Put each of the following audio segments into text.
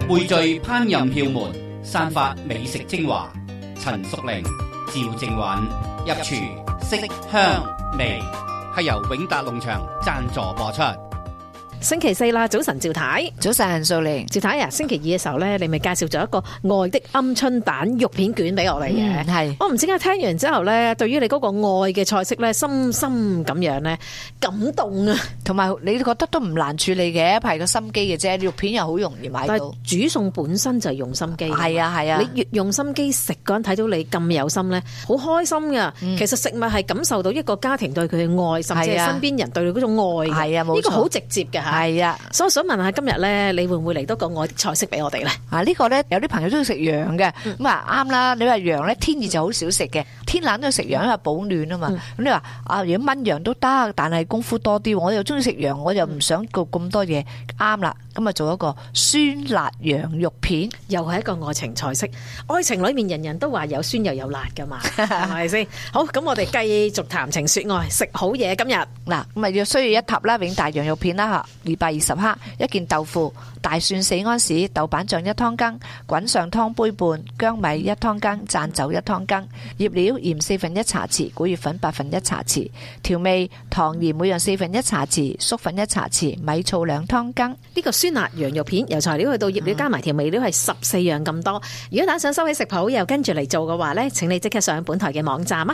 匯聚烹飪竅門，散發美食精華。陳淑玲、趙正允入廚色香味，係由永達農場贊助播出。 星期四啦，早晨趙太， 早晨素玲， 趙太啊，星期二嘅時候咧，你咪介紹咗一個愛的鵪鶉蛋肉片卷俾我哋嘅， 係， 我唔知點解聽完之後咧，對於你嗰個愛嘅菜式咧，深深咁樣咧感動啊， 同埋你覺得都唔難處理嘅，係個心機嘅啫，肉片又好容易買到。 但係煮餸本身就係用心機， 係啊係啊， 你越用心機食嗰人睇到你咁有心咧，好開心噶。其實食物係感受到一個家庭對佢嘅愛，甚至係身邊人對佢嗰種愛，係啊，冇錯，呢個好直接嘅吓，係啊。所以我想問下今日咧，你會唔會嚟多個愛的菜式俾我哋咧？ 啊，呢個咧有啲朋友中意食羊嘅，咁啊啱啦。你話羊咧天熱就好少食嘅，天冷都要食羊，因為保暖啊嘛。咁你話啊，如果炆羊都得，但係功夫多啲。我又中意食羊，我又唔想做咁多嘢，啱啦。咁啊做一個酸辣羊肉片， 又係一個愛情菜式。愛情裏面人人都話有酸又有辣噶嘛，係咪先？好，咁我哋繼續談情說愛，食好嘢。今日嗱，咁啊要需要一盒啦，永達羊肉片啦吓，220克，一件豆腐，大蒜4安士，豆瓣醬1湯羹，滾上湯杯半，薑米1湯羹，讚酒1湯羹，醃料鹽1/4茶匙，古月粉1/8茶匙，調味糖鹽每樣1/4茶匙，粟粉1茶匙，米醋2湯羹。 呢個酸辣羊肉片由材料去到醃料加埋調味料係14樣咁多。如果打想收起食譜又跟住嚟做嘅話呢，請你即刻上本台嘅網站啊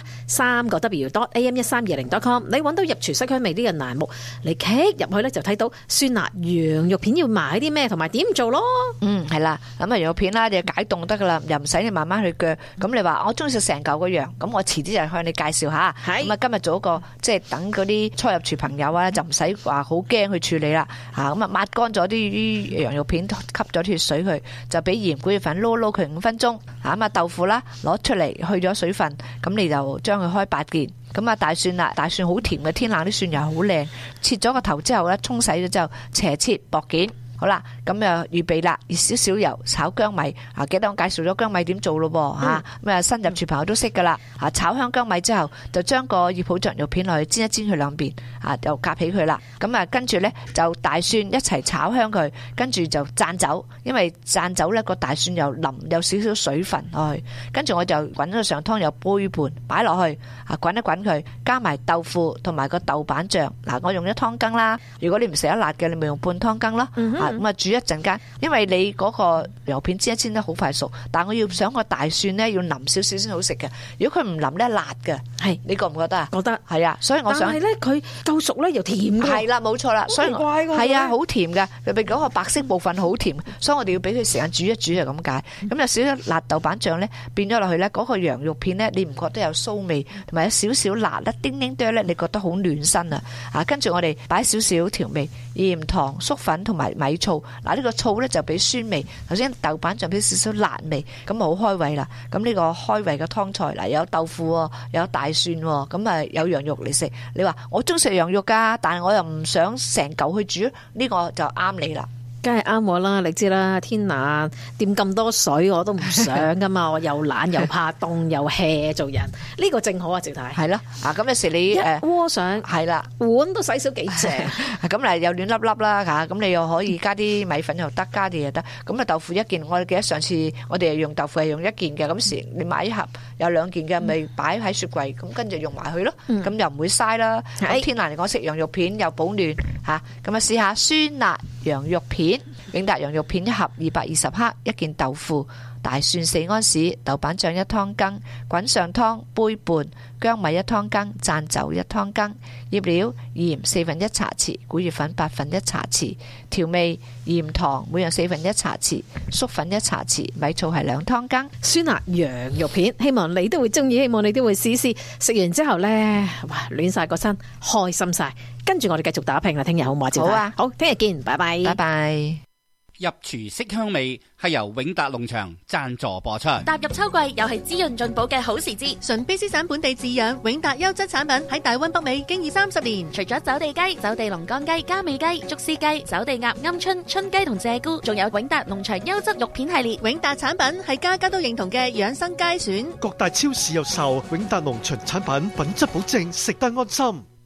，3w.am1320.com， 你揾到入廚色香味呢個欄目，你 click 入去呢就睇到酸辣羊肉片要買啲咩同埋點做咯。 係啦，咁啊羊肉片啦，你就解凍得噶啦，又唔使你慢慢去鋸。咁你話我中意食成嚿個羊，咁我遲啲就向你介紹下。咁啊今日做一個即係等嗰啲初入廚朋友啊，就唔使話好驚去處理啦。咁啊抹乾咗啲羊肉片，吸咗啲血水佢，就俾鹽古月粉撈佢5分鐘。咁啊豆腐啦，攞出嚟去咗水分，咁你就將佢開8件。咁啊大蒜啦，大蒜好甜嘅，天冷啲蒜又好靚，切咗個頭之後咧，沖洗咗之後斜切薄件。好啦，咁就預備啦，熱少少油炒薑米。記得我介紹咗薑米點做咯噃。咁啊新入廚朋友都識噶啦。炒香薑米之後，就將個醃好羊肉片落去煎一煎佢兩邊，就夾起佢啦。咁啊跟住咧就大蒜一齊炒香佢，跟住就讚酒，因為讚酒咧個大蒜又淋有少少水分落去，跟住我就滾咗上湯有杯半擺落去，滾一滾佢，加埋豆腐同埋個豆瓣醬。我用1湯羹啦，如果你唔食得辣嘅，你咪用半湯羹咯。咁啊煮一陣間，因為你嗰個羊肉片煎一煎得好快熟，但我要想個大蒜咧要腍少少先好食嘅。如果佢唔腍咧辣嘅，係你覺唔覺得啊？覺得係啊，所以我想，但係咧佢夠熟咧又甜嘅。係啦，冇錯啦，所以係啊，好甜嘅，特別嗰個白色部分好甜，所以我哋要俾佢時間煮一煮就咁解。咁有少少辣豆瓣醬咧變咗落去咧，嗰個羊肉片咧你唔覺得有酥味，同埋有少少辣咧，叮叮哚咧，你覺得好暖身啊！跟住我哋擺少少調味，鹽、糖、粟粉同埋米醋。呢個醋咧就俾酸味，頭先豆瓣醬俾少少辣味，咁啊好開胃啦。咁呢個開胃嘅湯菜嗱，有豆腐喎，有大蒜喎，咁啊有羊肉嚟食。你話我中意食羊肉噶，但係我又唔想成嚿去煮，呢個就啱你啦。 梗係啱我啦，你知啦，天冷掂咁多水我都唔想噶嘛，我又懶又怕凍又 hea 做人，呢個正好啊，趙太。係咯，咁有時你一鍋上係啦，碗都洗少幾隻，咁嚟又暖粒粒啦嚇，咁你又可以加啲米粉又得，加啲又得。咁啊豆腐1件，我記得上次我哋用豆腐係用1件嘅，咁時你買一盒有2件嘅，咪擺喺雪櫃，咁跟住用埋佢咯，咁又唔會嘥啦。天冷嚟講食羊肉片又保暖嚇，咁啊試下酸辣羊肉片。永達羊肉片1盒220克，一件豆腐，大蒜4安士，豆瓣醬1湯羹，滾上湯杯半，薑米1湯羹，讚酒1湯羹，醃料鹽1/4茶匙，古月粉1/8茶匙，調味鹽糖每樣1/4茶匙，粟粉1茶匙，米醋係2湯羹。 酸辣羊肉片，希望你都會中意，希望你都會試試。食完之後呢，哇，暖晒個身，開心晒。跟住我哋繼續打拼啦，聽日好唔好啊？ 好啊， 好，聽日見，拜拜， 拜拜。 入廚色香味係由永達農場贊助播出。 踏入秋季，又係滋潤進補嘅好時節。 純卑詩省本地飼養永達優質產品喺大溫北美經已30年。 除咗走地雞、走地龍乾雞、加味雞、竹絲雞、走地鴨、鵪鶉、春雞同鷓鴣，仲有永達農場優質肉片系列。 永達產品係家家都認同嘅養生佳選， 各大超市有售。永達農場產品，品質保證，食得安心。